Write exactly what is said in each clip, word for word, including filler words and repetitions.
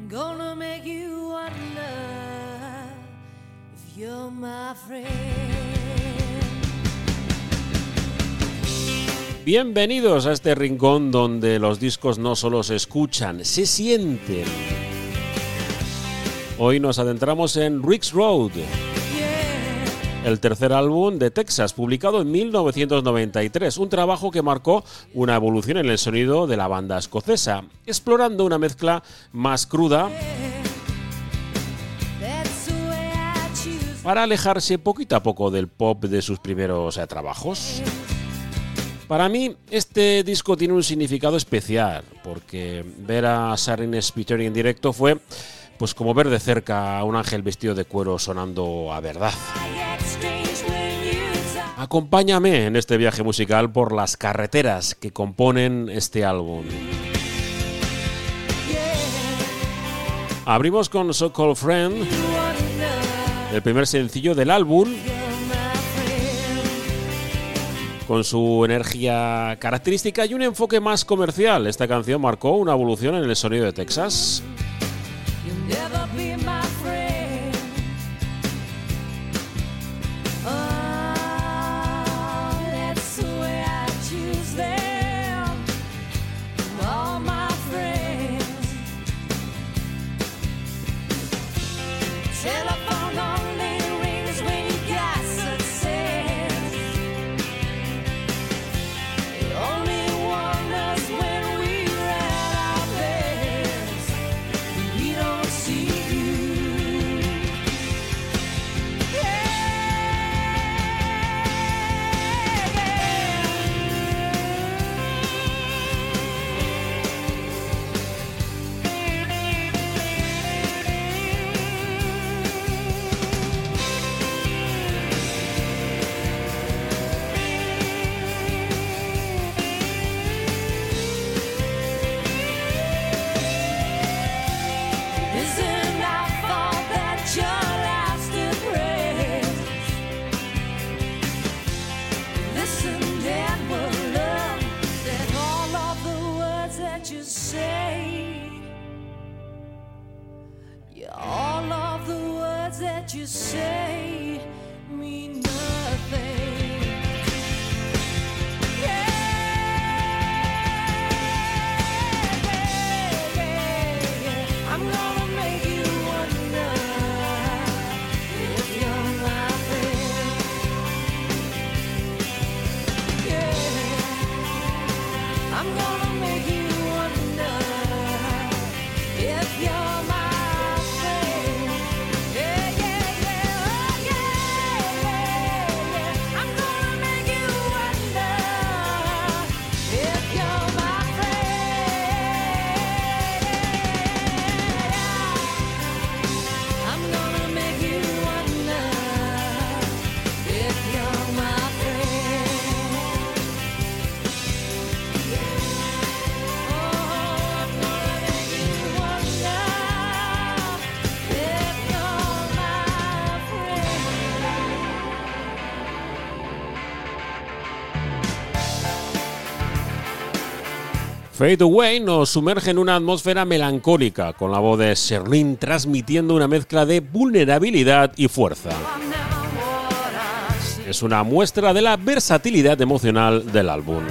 gonna make you wonder if you're my friend. Bienvenidos a este rincón donde los discos no solo se escuchan, se sienten. Hoy nos adentramos en Rick's Road, el tercer álbum de Texas, publicado en mil novecientos noventa y tres, un trabajo que marcó una evolución en el sonido de la banda escocesa, explorando una mezcla más cruda para alejarse poquito a poco del pop de sus primeros eh, trabajos. Para mí, este disco tiene un significado especial, porque ver a Sarin Spiteri en directo fue pues como ver de cerca a un ángel vestido de cuero sonando a verdad. Acompáñame en este viaje musical por las carreteras que componen este álbum. Abrimos con So Called Friend, el primer sencillo del álbum. Con su energía característica y un enfoque más comercial, esta canción marcó una evolución en el sonido de Texas. Fade Away nos sumerge en una atmósfera melancólica, con la voz de Sherlyn transmitiendo una mezcla de vulnerabilidad y fuerza. Es una muestra de la versatilidad emocional del álbum.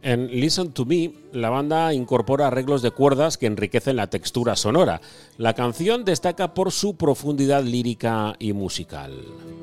En Listen to Me, la banda incorpora arreglos de cuerdas que enriquecen la textura sonora. La canción destaca por su profundidad lírica y musical.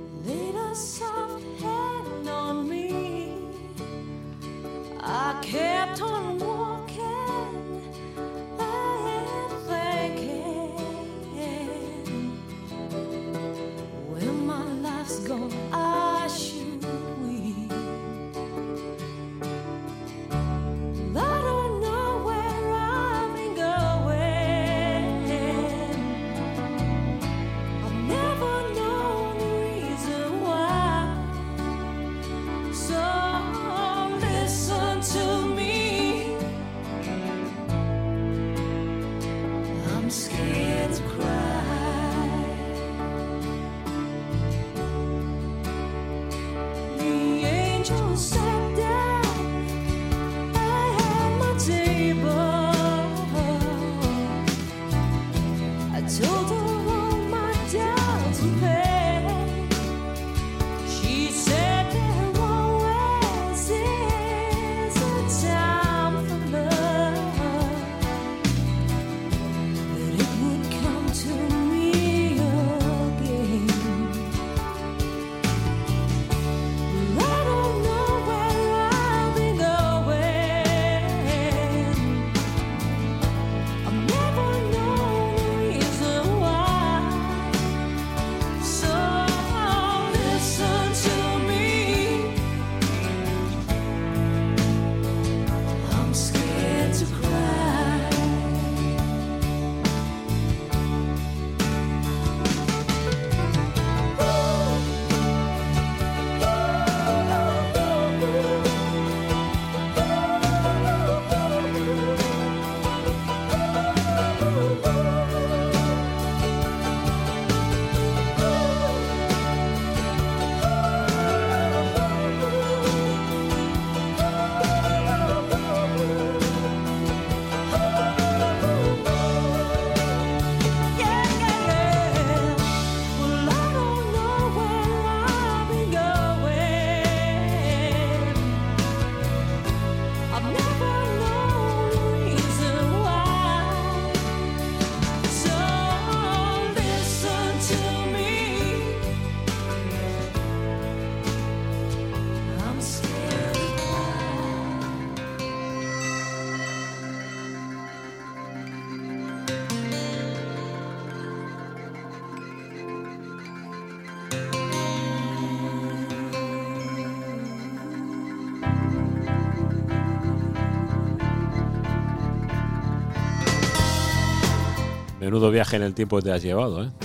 Menudo viaje en el tiempo que te has llevado, ¿eh?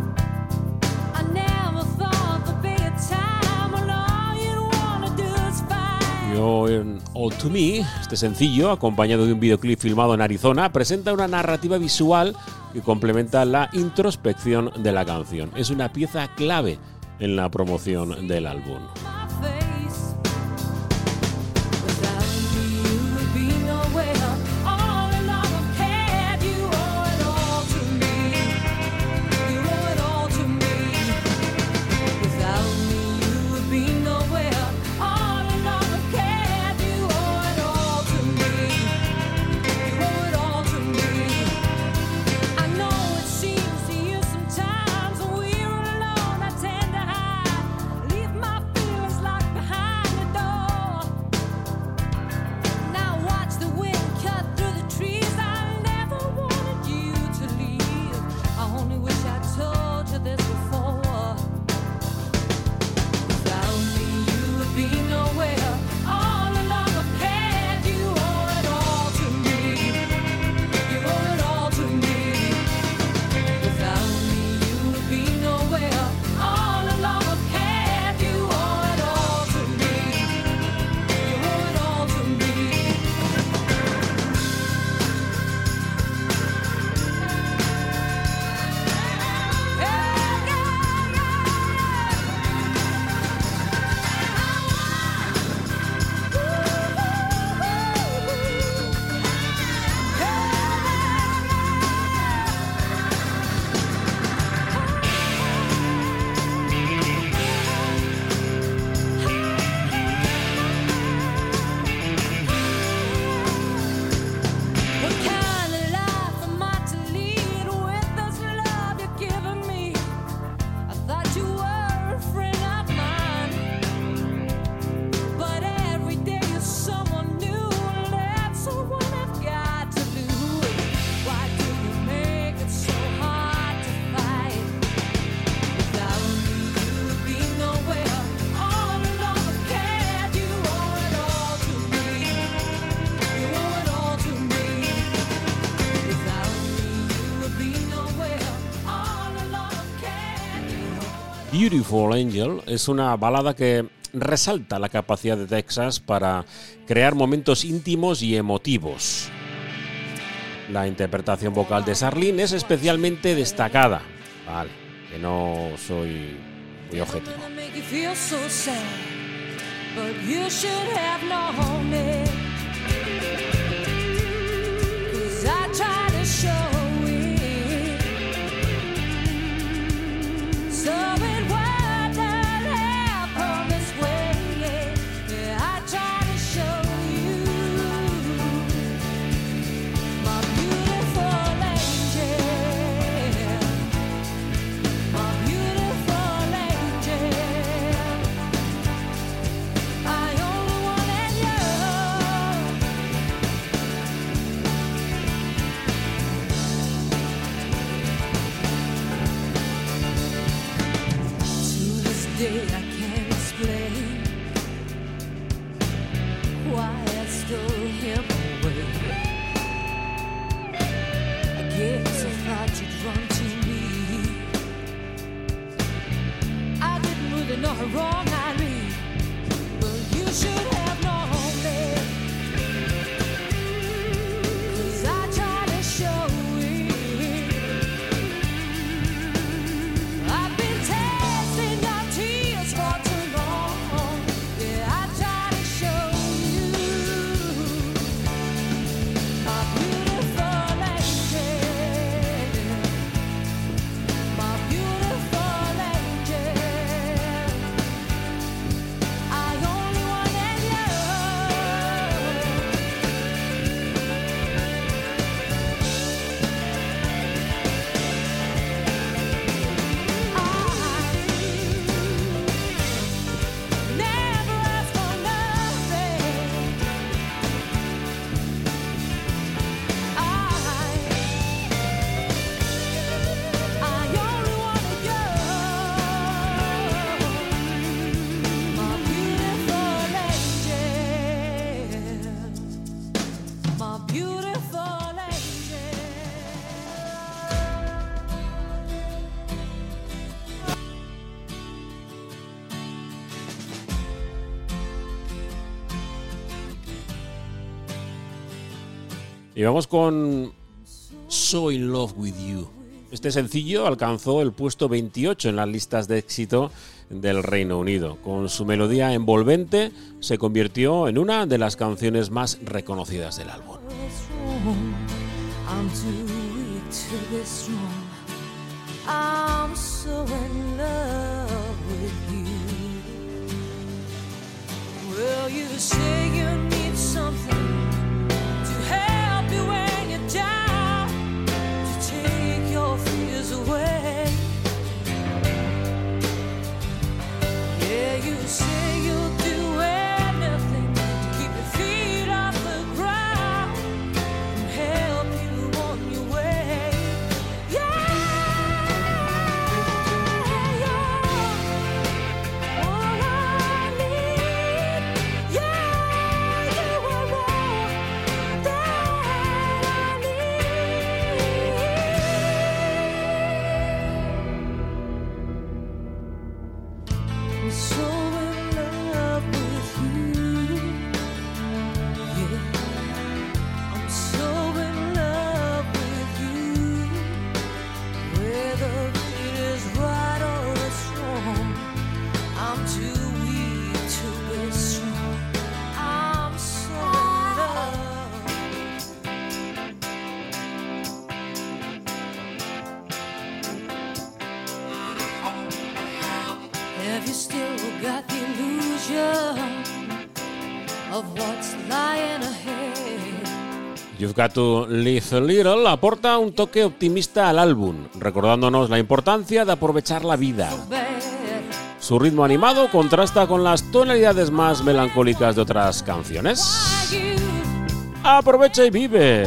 Yo en All To Me, este sencillo, acompañado de un videoclip filmado en Arizona, presenta una narrativa visual que complementa la introspección de la canción. Es una pieza clave en la promoción del álbum. Leave my feelings like behind. Beautiful Angel es una balada que resalta la capacidad de Texas para crear momentos íntimos y emotivos. La interpretación vocal de Charlene es especialmente destacada. Vale, que no soy muy objetivo. Y vamos con So in Love with You. Este sencillo alcanzó el puesto veintiocho en las listas de éxito del Reino Unido. Con su melodía envolvente se convirtió en una de las canciones más reconocidas del álbum. You've Got to Live a Little aporta un toque optimista al álbum, recordándonos la importancia de aprovechar la vida. Su ritmo animado contrasta con las tonalidades más melancólicas de otras canciones. ¡Aprovecha y vive!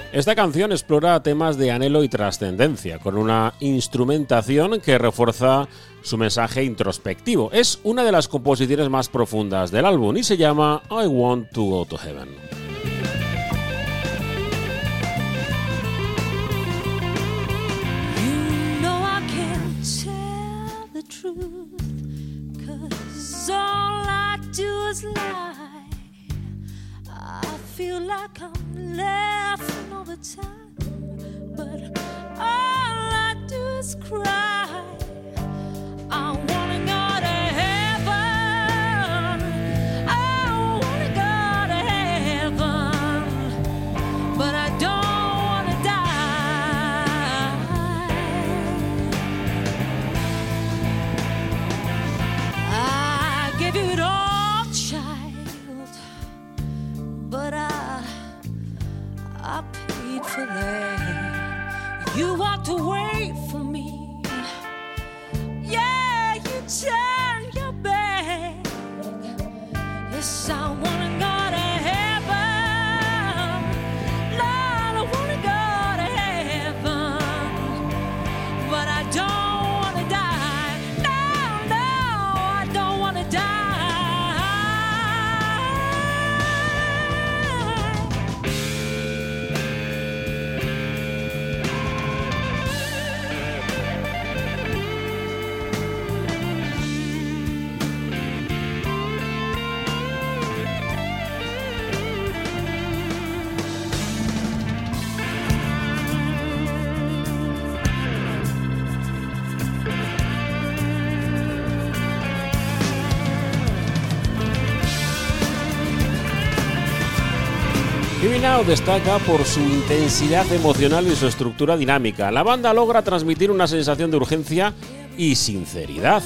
Esta canción explora temas de anhelo y trascendencia, con una instrumentación que refuerza su mensaje introspectivo. Es una de las composiciones más profundas del álbum y se llama I Want to Go to Heaven. You know I can't tell the truth, 'cause all I do is lie. I feel like I'm laughing all the time, but all I do is cry. I wanna go to heaven, I wanna go to heaven, but I don't wanna die. I gave you it all, child, but I, I paid for that. You walked away from me. Yeah, you turned your back. Yes, I wanna go to heaven. Lord, I wanna go to heaven, but I don't wanna die. No, no, I don't wanna die. Here Now destaca por su intensidad emocional y su estructura dinámica. La banda logra transmitir una sensación de urgencia y sinceridad.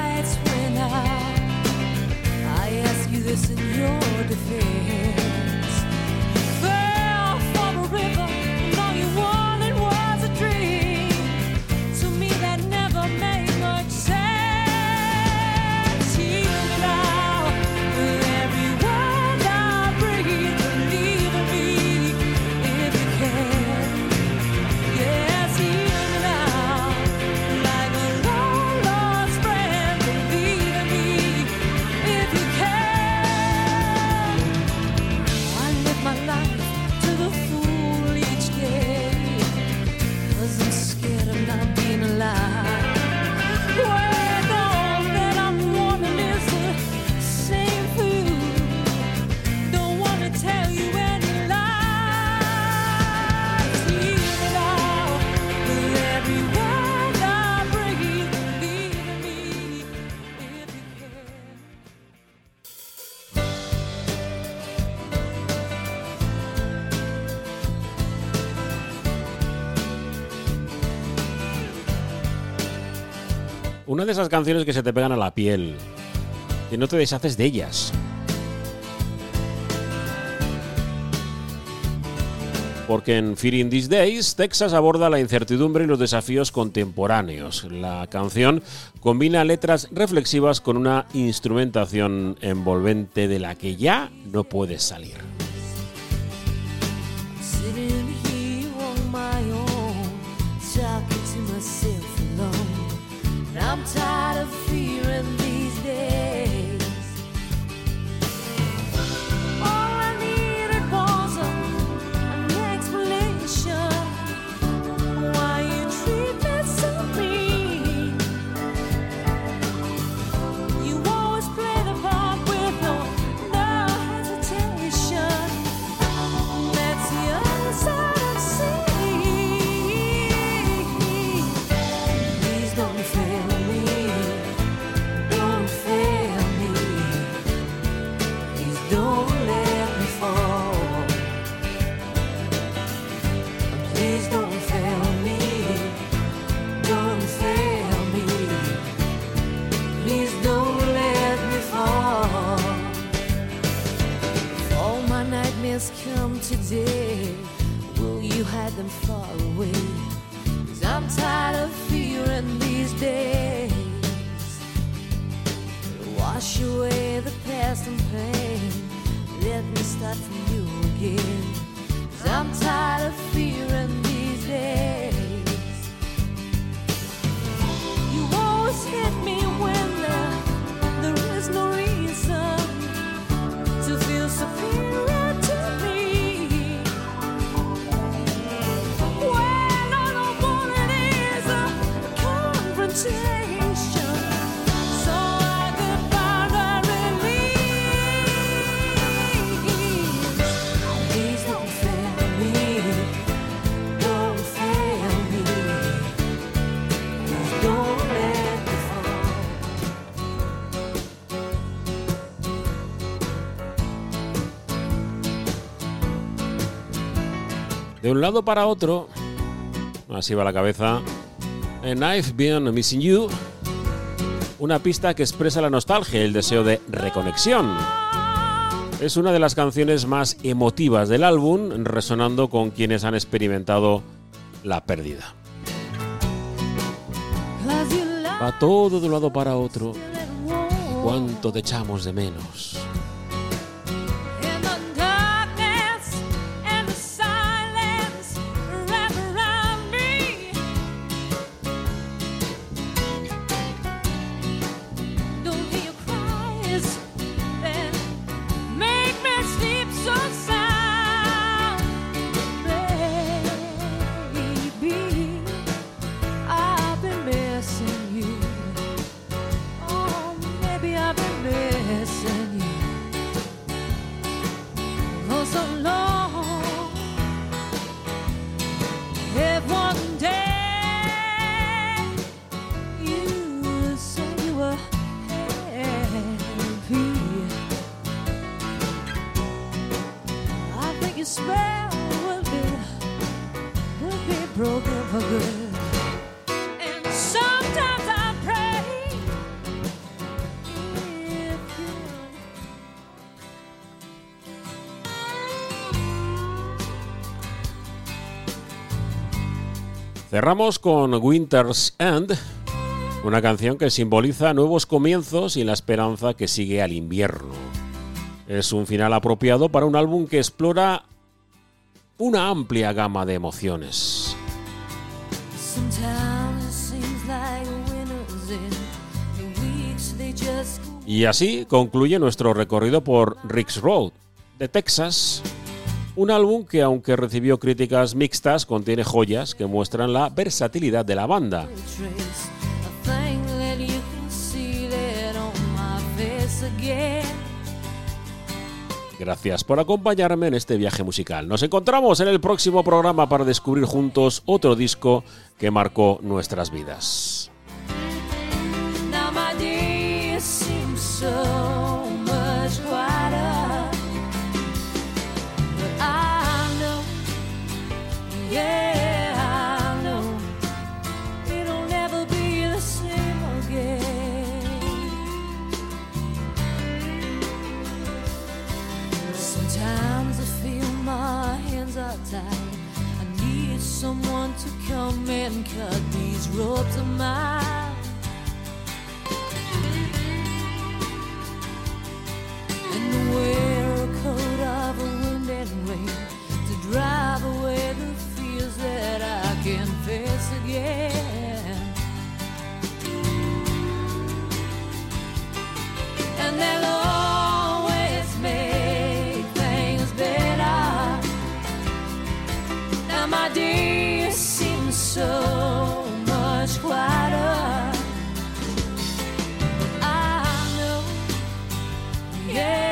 Una de esas canciones que se te pegan a la piel, que no te deshaces de ellas. Porque en Fearing These Days, Texas aborda la incertidumbre y los desafíos contemporáneos. La canción combina letras reflexivas con una instrumentación envolvente de la que ya no puedes salir. I'm tired of fearing these days. All I needed was a, an explanation why you treat me so mean. You always play the part with no, no hesitation. That's the other side of sea. Please don't fail. Come today, will you hide them far away? 'Cause I'm tired of fearing these days. Wash away the past and pain, let me start from you again. 'Cause I'm tired of fearing De un lado para otro, así va la cabeza, And I've Been Missing You, una pista que expresa la nostalgia y el deseo de reconexión. Es una de las canciones más emotivas del álbum, resonando con quienes han experimentado la pérdida. Va todo de un lado para otro, cuánto te echamos de menos. Cerramos con Winter's End, una canción que simboliza nuevos comienzos y la esperanza que sigue al invierno. Es un final apropiado para un álbum que explora una amplia gama de emociones. Y así concluye nuestro recorrido por Rick's Road, de Texas. Un álbum que, aunque recibió críticas mixtas, contiene joyas que muestran la versatilidad de la banda. Gracias por acompañarme en este viaje musical. Nos encontramos en el próximo programa para descubrir juntos otro disco que marcó nuestras vidas. Yeah, I know it'll never be the same again. Sometimes I feel my hands are tied. I need someone to come and cut these ropes of mine. And wear a coat of wind and rain to drive away the fears that I can face again. And they'll always make things better. Now my days seem so much quieter. But I know, yeah.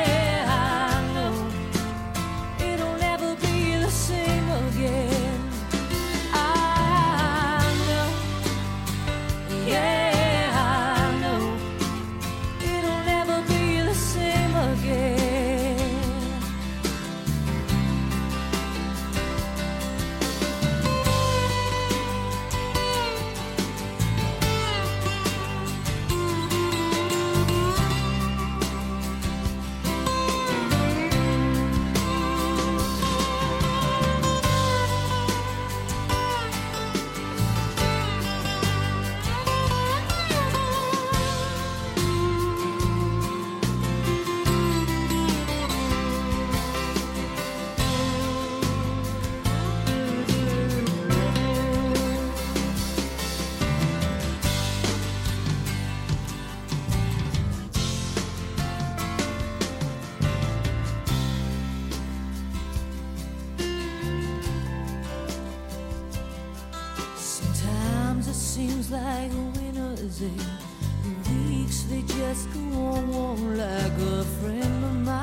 Seems like winter's end. The weeks they just go on, like a friend of mine.